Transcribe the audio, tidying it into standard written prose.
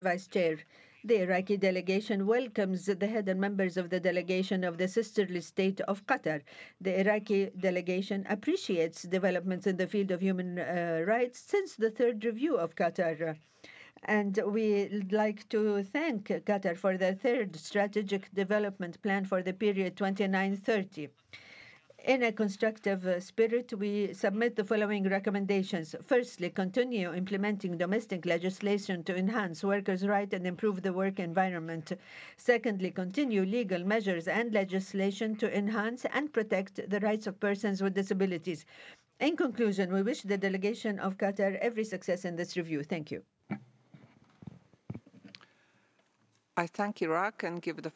Vice Chair. The Iraqi delegation welcomes the head and members of the delegation of the sisterly state of Qatar. The Iraqi delegation appreciates developments in the field of human rights since the third review of Qatar. And we'd like to thank Qatar for their third strategic development plan for the period 29-30. In a constructive spirit, we submit the following recommendations. Firstly, continue implementing domestic legislation to enhance workers' rights and improve the work environment. Secondly, continue legal measures and legislation to enhance and protect the rights of persons with disabilities. In conclusion, we wish the delegation of Qatar every success in this review. Thank you. I thank Iraq and give the